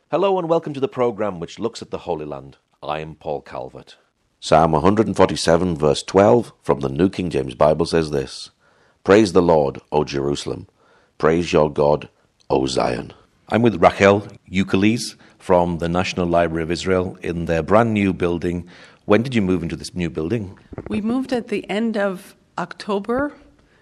Hello and welcome to the programme which looks at the Holy Land. I am Paul Calvert. Psalm 147 verse 12 from the New King James Bible says this: Praise the Lord, O Jerusalem. Praise your God, O Zion. I'm with Rachel Euclides from the National Library of Israel in their brand new building. When did you move into this new building? We moved at the end of October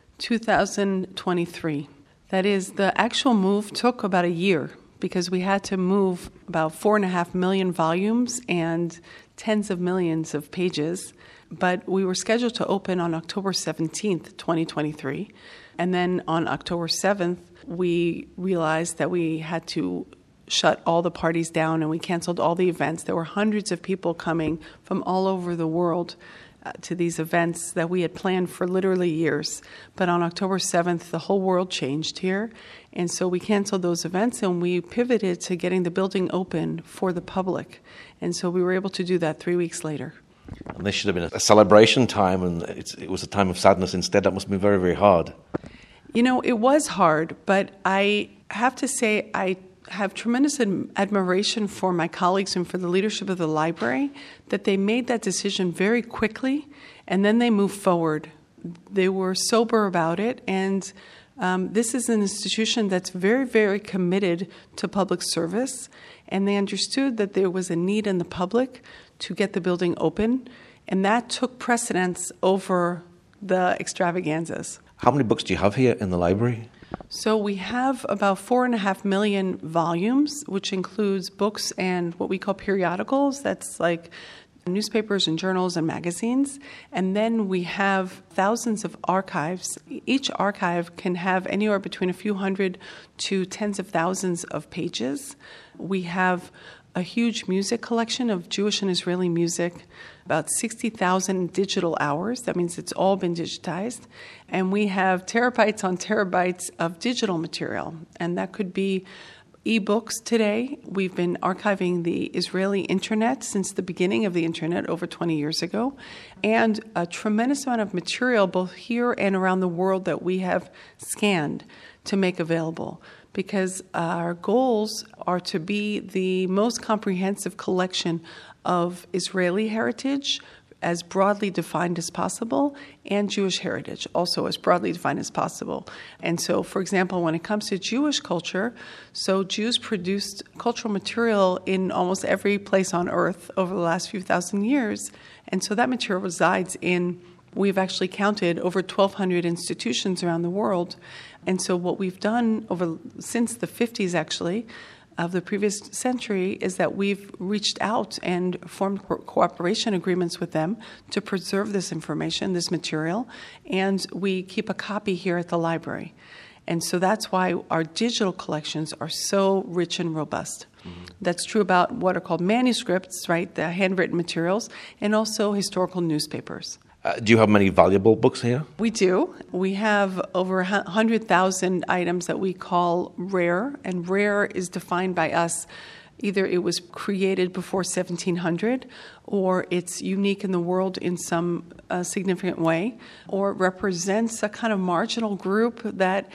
2023. That is, the actual move took about a year, because we had to move about 4.5 million volumes and tens of millions of pages. But we were scheduled to open on October 17th, 2023. And then on October 7th, we realized that we had to shut all the parties down and we canceled all the events. There were hundreds of people coming from all over the world to these events that we had planned for literally years. But on October 7th, the whole world changed here. And so we canceled those events and we pivoted to getting the building open for the public. And so we were able to do that 3 weeks later. And this should have been a celebration time, and it was a time of sadness instead. That must have been very, very hard. You know, it was hard, but I have to say I have tremendous admiration for my colleagues and for the leadership of the library, that they made that decision very quickly and then they moved forward. They were sober about it, and this is an institution that's very, very committed to public service, and they understood that there was a need in the public to get the building open, and that took precedence over the extravaganzas. How many books do you have here in the library? So we have about 4.5 million volumes, which includes books and what we call periodicals. That's like newspapers and journals and magazines. And then we have thousands of archives. Each archive can have anywhere between a few hundred to tens of thousands of pages. We have a huge music collection of Jewish and Israeli music, about 60,000 digital hours. That means it's all been digitized. And we have terabytes on terabytes of digital material. And that could be e-books today. We've been archiving the Israeli internet since the beginning of the internet over 20 years ago. And a tremendous amount of material both here and around the world that we have scanned to make available, because our goals are to be the most comprehensive collection of Israeli heritage as broadly defined as possible, and Jewish heritage also as broadly defined as possible. And so, for example, when it comes to Jewish culture, so Jews produced cultural material in almost every place on earth over the last few thousand years, and so that material resides in, we've actually counted over 1,200 institutions around the world. And so what we've done since the 50s, actually, of the previous century, is that we've reached out and formed cooperation agreements with them to preserve this information, this material, and we keep a copy here at the library. And so that's why our digital collections are so rich and robust. Mm-hmm. That's true about what are called manuscripts, right, the handwritten materials, and also historical newspapers. Do you have many valuable books here? We do. We have over 100,000 items that we call rare, and rare is defined by us. Either it was created before 1700, or it's unique in the world in some significant way, or it represents a kind of marginal group that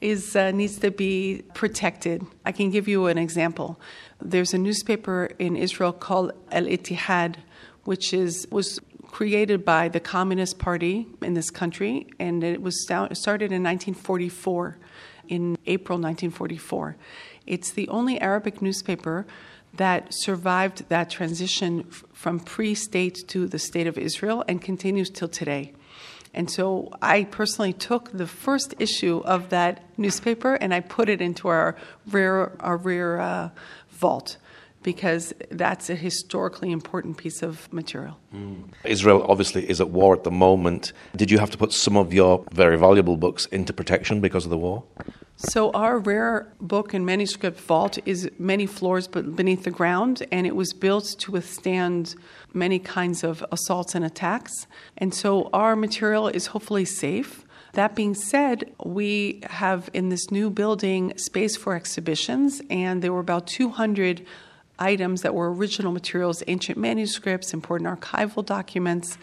needs to be protected. I can give you an example. There's a newspaper in Israel called Al-Ittihad, which was created by the Communist Party in this country, and it was started in 1944, in April 1944. It's the only Arabic newspaper that survived that transition from pre-state to the State of Israel and continues till today. And so I personally took the first issue of that newspaper and I put it into our rare vault, because that's a historically important piece of material. Israel obviously is at war at the moment. Did you have to put some of your very valuable books into protection because of the war? So our rare book and manuscript vault is many floors but beneath the ground, and it was built to withstand many kinds of assaults and attacks. And so our material is hopefully safe. That being said, we have in this new building space for exhibitions, and there were about 200 items that were original materials, ancient manuscripts, important archival documents,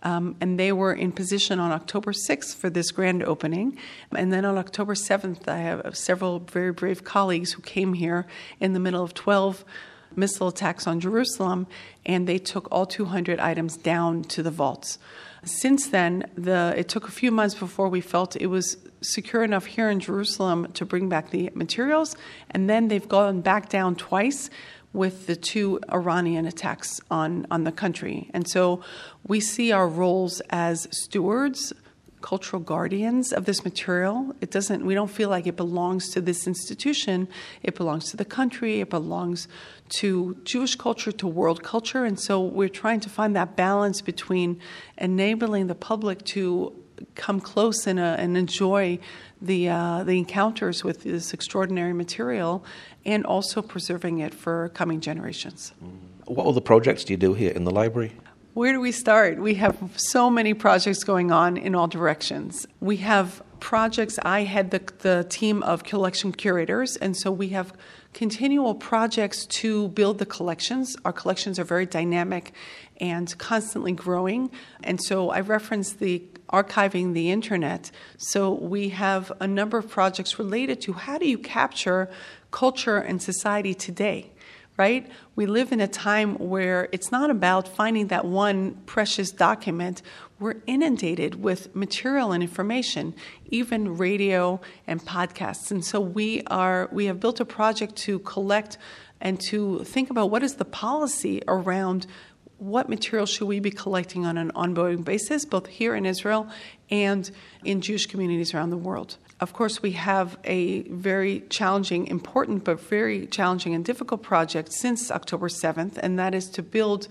and they were in position on October 6th for this grand opening. And then on October 7th, I have several very brave colleagues who came here in the middle of 12 missile attacks on Jerusalem, and they took all 200 items down to the vaults. Since then, it took a few months before we felt it was secure enough here in Jerusalem to bring back the materials, and then they've gone back down twice with the 2 Iranian attacks on the country. And so we see our roles as stewards, cultural guardians of this material. We don't feel like it belongs to this institution. It belongs to the country. It belongs to Jewish culture, to world culture. And so we're trying to find that balance between enabling the public to come close and enjoy the encounters with this extraordinary material, and also preserving it for coming generations. What other projects do you do here in the library? Where do we start? We have so many projects going on in all directions. We have projects. I head the team of collection curators, and so we have continual projects to build the collections. Our collections are very dynamic and constantly growing. And so I referenced the archiving the internet. So we have a number of projects related to how do you capture culture and society today, right? We live in a time where it's not about finding that one precious document. We're inundated with material and information, even radio and podcasts. And so we have built a project to collect and to think about what is the policy around what material should we be collecting on an ongoing basis, both here in Israel and in Jewish communities around the world. Of course, we have a very challenging, important, but very challenging and difficult project since October 7th, and that is to build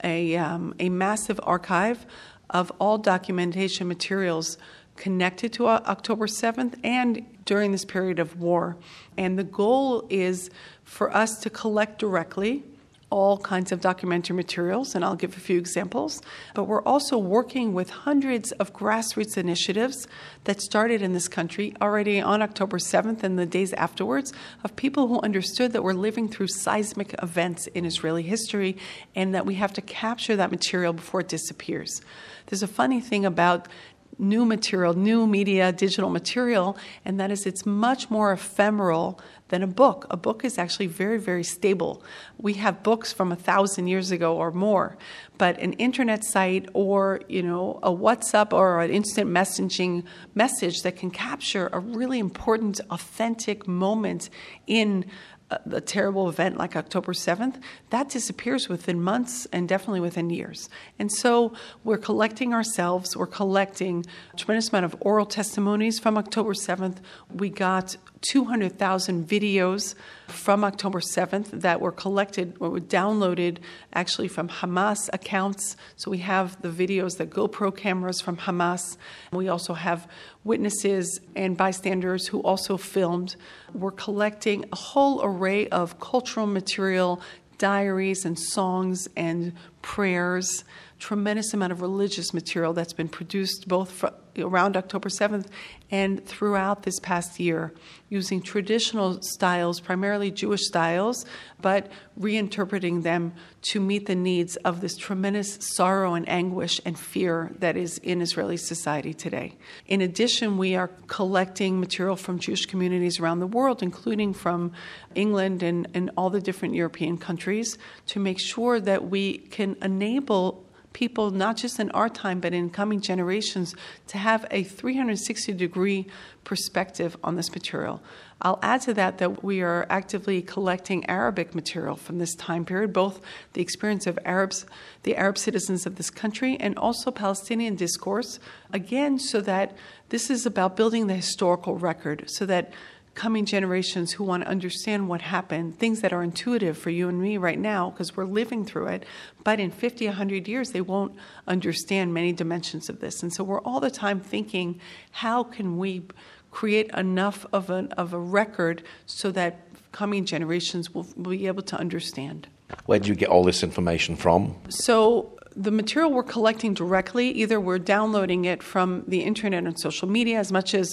a massive archive of all documentation materials connected to October 7th and during this period of war. And the goal is for us to collect directly all kinds of documentary materials, and I'll give a few examples. But we're also working with hundreds of grassroots initiatives that started in this country already on October 7th and the days afterwards, of people who understood that we're living through seismic events in Israeli history and that we have to capture that material before it disappears. There's a funny thing about new material, new media, digital material, and that is it's much more ephemeral than a book. A book is actually very, very stable. We have books from 1,000 years ago or more, but an internet site or, a WhatsApp or an instant messaging message that can capture a really important, authentic moment in a terrible event like October 7th, that disappears within months and definitely within years. And so we're collecting ourselves. We're collecting a tremendous amount of oral testimonies from October 7th. We got 200,000 videos from October 7th that were collected or were downloaded actually from Hamas accounts. So we have the videos, the GoPro cameras from Hamas. We also have witnesses and bystanders who also filmed. We're collecting a whole array of cultural material, diaries and songs and prayers, tremendous amount of religious material that's been produced both around October 7th and throughout this past year, using traditional styles, primarily Jewish styles, but reinterpreting them to meet the needs of this tremendous sorrow and anguish and fear that is in Israeli society today. In addition, we are collecting material from Jewish communities around the world, including from England and all the different European countries, to make sure that we can enable people, not just in our time, but in coming generations, to have a 360-degree perspective on this material. I'll add to that we are actively collecting Arabic material from this time period, both the experience of Arabs, the Arab citizens of this country, and also Palestinian discourse, again, so that this is about building the historical record, so that coming generations who want to understand what happened, things that are intuitive for you and me right now because we're living through it, but in 50, 100 years, they won't understand many dimensions of this. And so we're all the time thinking, how can we create enough of a record so that coming generations will be able to understand? Where do you get all this information from? So the material we're collecting directly, either we're downloading it from the internet and social media, as much as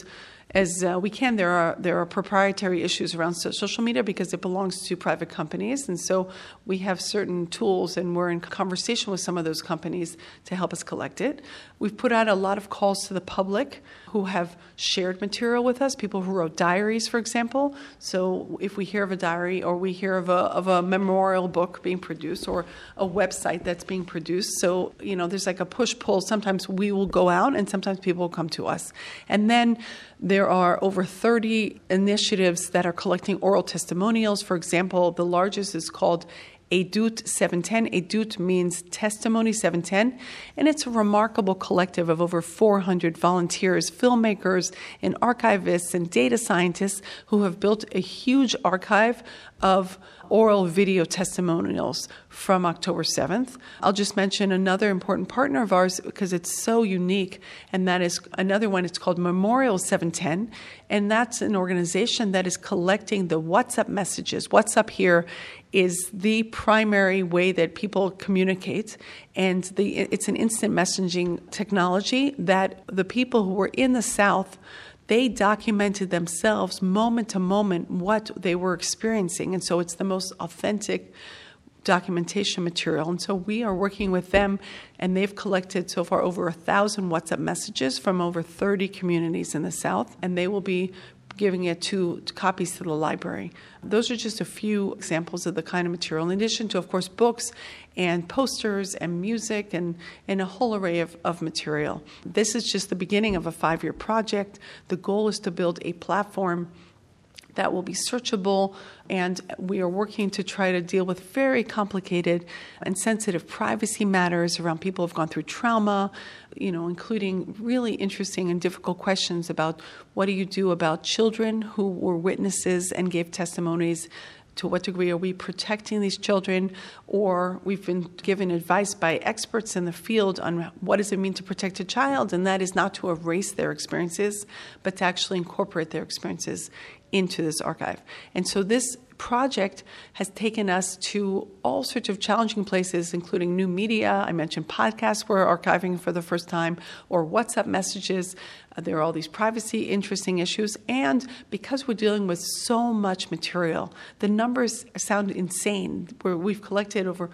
as we can. There are proprietary issues around social media because it belongs to private companies, and so we have certain tools, and we're in conversation with some of those companies to help us collect it. We've put out a lot of calls to the public who have shared material with us, people who wrote diaries, for example. So if we hear of a diary or we hear of a memorial book being produced or a website that's being produced, so there's like a push-pull. Sometimes we will go out and sometimes people will come to us. And then there are over 30 initiatives that are collecting oral testimonials. For example, the largest is called Edut 710. Edut means Testimony 710, and it's a remarkable collective of over 400 volunteers, filmmakers, and archivists and data scientists who have built a huge archive of oral video testimonials from October 7th. I'll just mention another important partner of ours because it's so unique, and that is another one. It's called Memorial 710, and that's an organization that is collecting the WhatsApp messages. WhatsApp here is the primary way that people communicate, and it's an instant messaging technology that the people who were in the South, they documented themselves moment to moment what they were experiencing. And so it's the most authentic documentation material. And so we are working with them, and they've collected so far over 1,000 WhatsApp messages from over 30 communities in the South, and they will be giving it to copies to the library. Those are just a few examples of the kind of material, in addition to, of course, books and posters and music and a whole array of material. This is just the beginning of a 5-year project. The goal is to build a platform that will be searchable, and we are working to try to deal with very complicated and sensitive privacy matters around people who've gone through trauma, including really interesting and difficult questions about what do you do about children who were witnesses and gave testimonies. To what degree are we protecting these children? Or we've been given advice by experts in the field on what does it mean to protect a child, and that is not to erase their experiences, but to actually incorporate their experiences into this archive. And so this project has taken us to all sorts of challenging places, including new media. I mentioned podcasts we're archiving for the first time, or WhatsApp messages. There are all these privacy, interesting issues. And because we're dealing with so much material, the numbers sound insane. We've collected over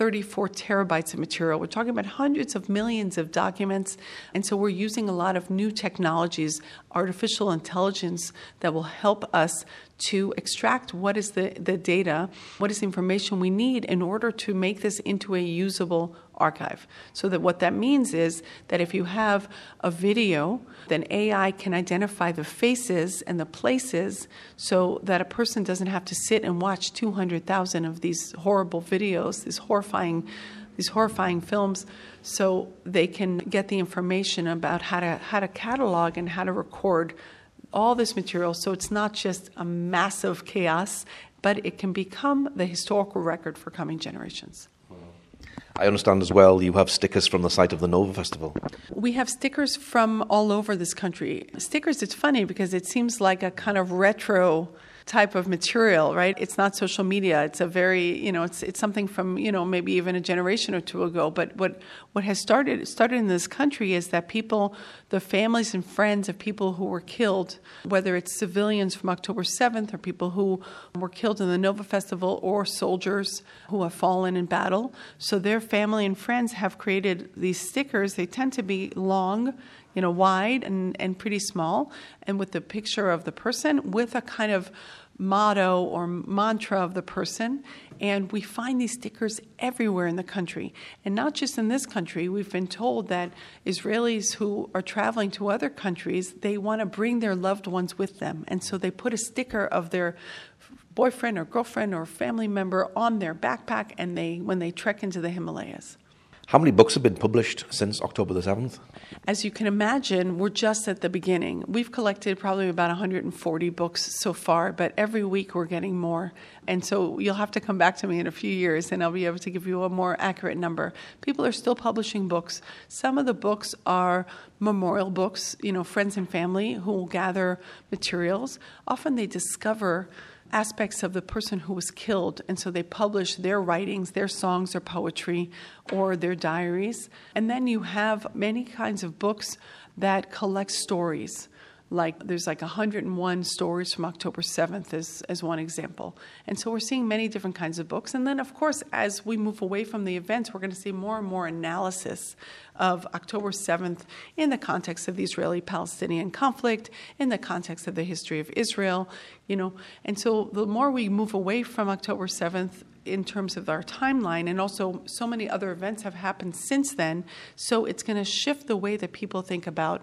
34 terabytes of material. We're talking about hundreds of millions of documents. And so we're using a lot of new technologies, artificial intelligence, that will help us to extract what is the data, what is the information we need in order to make this into a usable archive. So that what that means is that if you have a video, then AI can identify the faces and the places so that a person doesn't have to sit and watch 200,000 of these horrible videos, these horrifying films, so they can get the information about how to catalog and how to record all this material, so it's not just a massive chaos, but it can become the historical record for coming generations. I understand as well you have stickers from the site of the Nova Festival. We have stickers from all over this country. Stickers, it's funny because it seems like a kind of retro type of material, right? It's not social media. It's a very, it's something from, maybe even a generation or two ago. But what has started in this country is that people, the families and friends of people who were killed, whether it's civilians from October 7th or people who were killed in the Nova Festival or soldiers who have fallen in battle. So their family and friends have created these stickers. They tend to be long, wide and pretty small, and with the picture of the person with a kind of motto or mantra of the person. And we find these stickers everywhere in the country. And not just in this country. We've been told that Israelis who are traveling to other countries, they want to bring their loved ones with them. And so they put a sticker of their boyfriend or girlfriend or family member on their backpack and when they trek into the Himalayas. How many books have been published since October the 7th? As you can imagine, we're just at the beginning. We've collected probably about 140 books so far, but every week we're getting more. And so you'll have to come back to me in a few years and I'll be able to give you a more accurate number. People are still publishing books. Some of the books are memorial books, friends and family who will gather materials. Often they discover aspects of the person who was killed, and so they publish their writings, their songs or poetry or their diaries. And then you have many kinds of books that collect stories. Like there's like 101 stories from October 7th as one example. And so we're seeing many different kinds of books. And then, of course, as we move away from the events, we're going to see more and more analysis of October 7th in the context of the Israeli-Palestinian conflict, in the context of the history of Israel, And so the more we move away from October 7th in terms of our timeline, and also so many other events have happened since then, so it's going to shift the way that people think about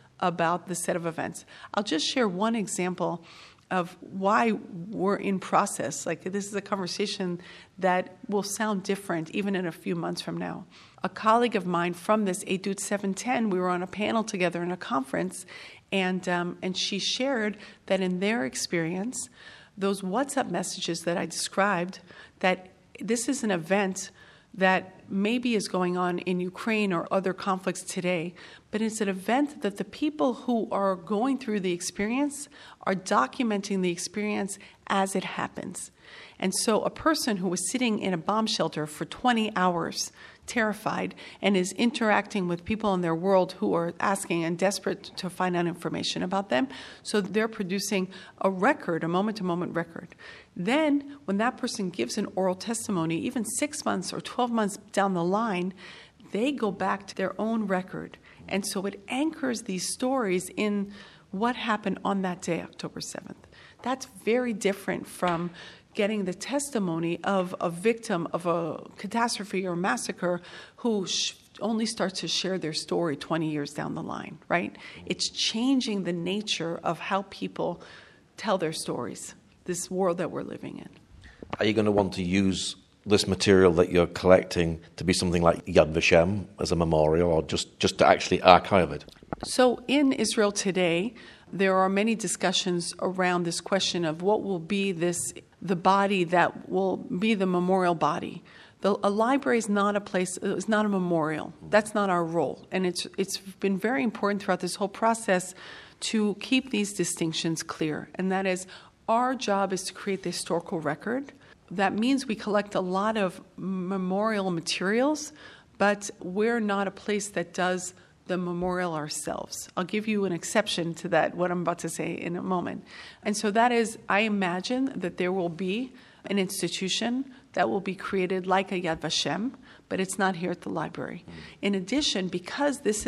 the set of events. I'll just share one example of why we're in process. Like, this is a conversation that will sound different even in a few months from now. A colleague of mine from this Edut 710, we were on a panel together in a conference, and she shared that in their experience, those WhatsApp messages that I described, that this is an event that maybe is going on in Ukraine or other conflicts today, but it's an event that the people who are going through the experience are documenting the experience as it happens. And so a person who was sitting in a bomb shelter for 20 hours, terrified, and is interacting with people in their world who are asking and desperate to find out information about them, so they're producing a record, a moment-to-moment record. Then, when that person gives an oral testimony, even 6 months or 12 months down the line, they go back to their own record. And so it anchors these stories in what happened on that day, October 7th. That's very different from getting the testimony of a victim of a catastrophe or massacre who only starts to share their story 20 years down the line, right? It's changing the nature of how people tell their stories, this world that we're living in. Are you going to want to use this material that you're collecting to be something like Yad Vashem as a memorial, or just to actually archive it? So in Israel today, there are many discussions around this question of what will be the body that will be the memorial body. A library is not a place, it's not a memorial. That's not our role. And it's been very important throughout this whole process to keep these distinctions clear. And that is, our job is to create the historical record. That means we collect a lot of memorial materials, but we're not a place that does the memorial ourselves. I'll give you an exception to that, what I'm about to say in a moment. And so that is, I imagine that there will be an institution that will be created like a Yad Vashem, but it's not here at the library. In addition, because this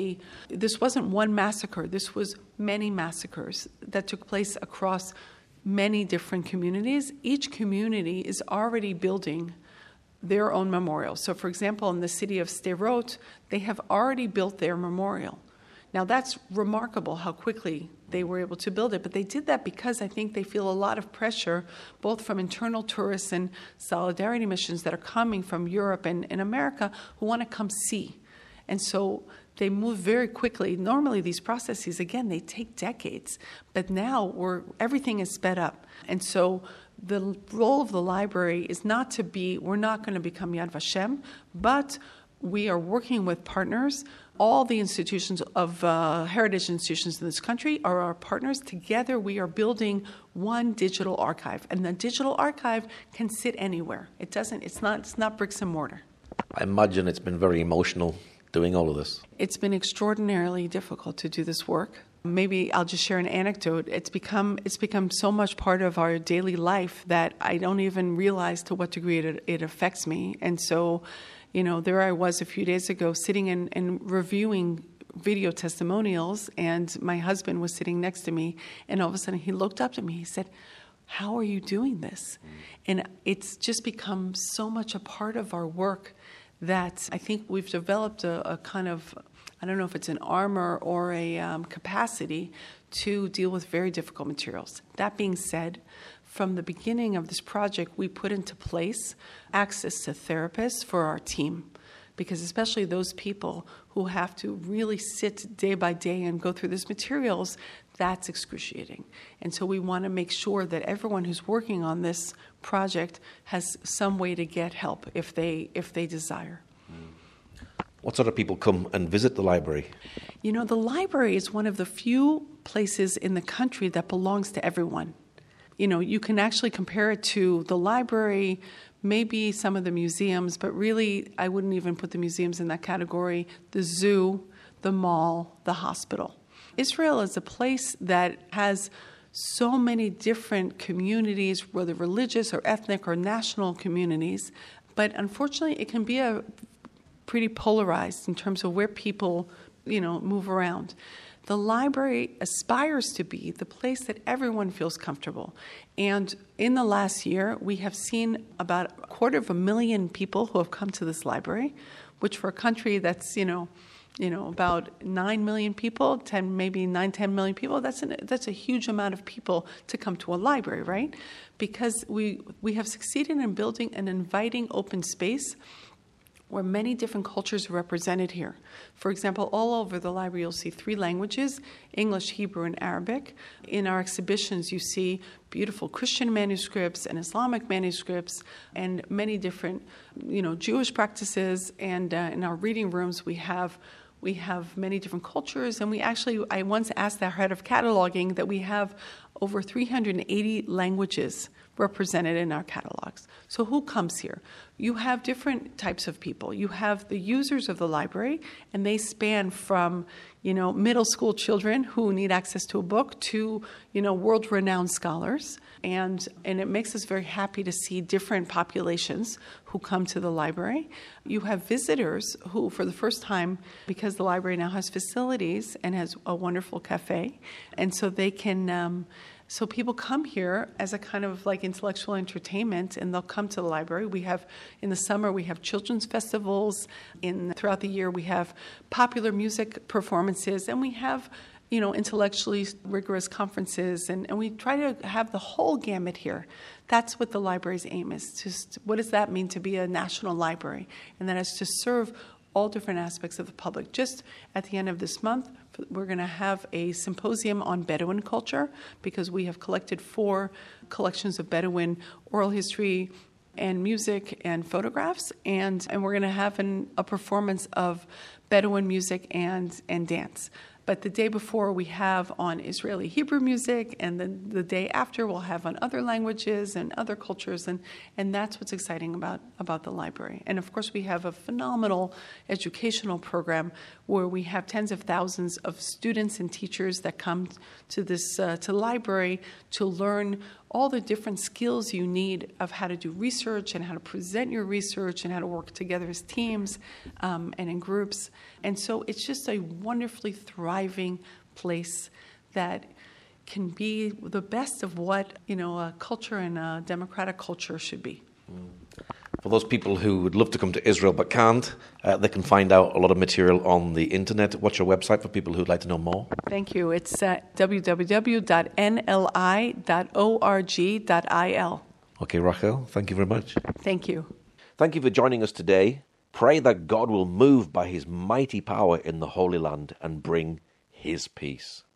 wasn't one massacre, this was many massacres that took place across many different communities. Each community is already building their own memorial. So, for example, in the city of Sderot, they have already built their memorial. Now, that's remarkable how quickly they were able to build it, but they did that because I think they feel a lot of pressure, both from internal tourists and solidarity missions that are coming from Europe and America who want to come see. And so they move very quickly. Normally, these processes, again, they take decades, but now everything is sped up. And so the role of the library is we're not going to become Yad Vashem, but we are working with partners. All the institutions of heritage institutions in this country are our partners. Together, we are building one digital archive, and the digital archive can sit anywhere. It's not bricks and mortar. I imagine it's been very emotional doing all of this. It's been extraordinarily difficult to do this work. Maybe I'll just share an anecdote. It's become so much part of our daily life that I don't even realize to what degree it affects me. And so, there I was a few days ago sitting and reviewing video testimonials, and my husband was sitting next to me, and all of a sudden he looked up to me. He said, "How are you doing this?" And it's just become so much a part of our work that I think we've developed a kind of, I don't know if it's an armor or a capacity to deal with very difficult materials. That being said, from the beginning of this project, we put into place access to therapists for our team, because especially those people who have to really sit day by day and go through these materials, that's excruciating. And so we want to make sure that everyone who's working on this project has some way to get help if they desire. What sort of people come and visit the library? The library is one of the few places in the country that belongs to everyone. You can actually compare it to the library, maybe some of the museums, but really I wouldn't even put the museums in that category, the zoo, the mall, the hospital. Israel is a place that has so many different communities, whether religious or ethnic or national communities, but unfortunately it can be a pretty polarized in terms of where people, move around. The library aspires to be the place that everyone feels comfortable. And in the last year, we have seen about 250,000 people who have come to this library, which for a country that's, about 9 million people, 10 million people, that's a huge amount of people to come to a library, right? Because we have succeeded in building an inviting open space where many different cultures are represented here. For example, all over the library you'll see 3 languages, English, Hebrew, and Arabic. In our exhibitions you see beautiful Christian manuscripts and Islamic manuscripts and many different, Jewish practices. And in our reading rooms we have many different cultures, and I once asked our head of cataloging that we have over 380 languages represented in our catalogs. So who comes here? You have different types of people. You have the users of the library, and they span from, middle school children who need access to a book to, world-renowned scholars. And it makes us very happy to see different populations who come to the library. You have visitors who, for the first time, because the library now has facilities and has a wonderful cafe, and so they can... So people come here as a kind of like intellectual entertainment, and they'll come to the library. In the summer, we have children's festivals. Throughout the year, we have popular music performances, and we have, intellectually rigorous conferences, and we try to have the whole gamut here. That's what the library's aim is. Just what does that mean to be a national library? And that is to serve all different aspects of the public. Just at the end of this month, we're going to have a symposium on Bedouin culture, because we have collected 4 collections of Bedouin oral history and music and photographs, and we're going to have a performance of Bedouin music and dance. But the day before we have on Israeli Hebrew music, and then the day after we'll have on other languages and other cultures, and that's what's exciting about the library. And of course we have a phenomenal educational program where we have tens of thousands of students and teachers that come to this to the library to learn all the different skills you need of how to do research and how to present your research and how to work together as teams and in groups. And so it's just a wonderfully thriving place that can be the best of what, a culture and a democratic culture should be. For those people who would love to come to Israel but can't, they can find out a lot of material on the internet. What's your website for people who'd like to know more? Thank you. It's www.nli.org.il. Okay, Rachel, thank you very much. Thank you. Thank you for joining us today. Pray that God will move by his mighty power in the Holy Land and bring his peace.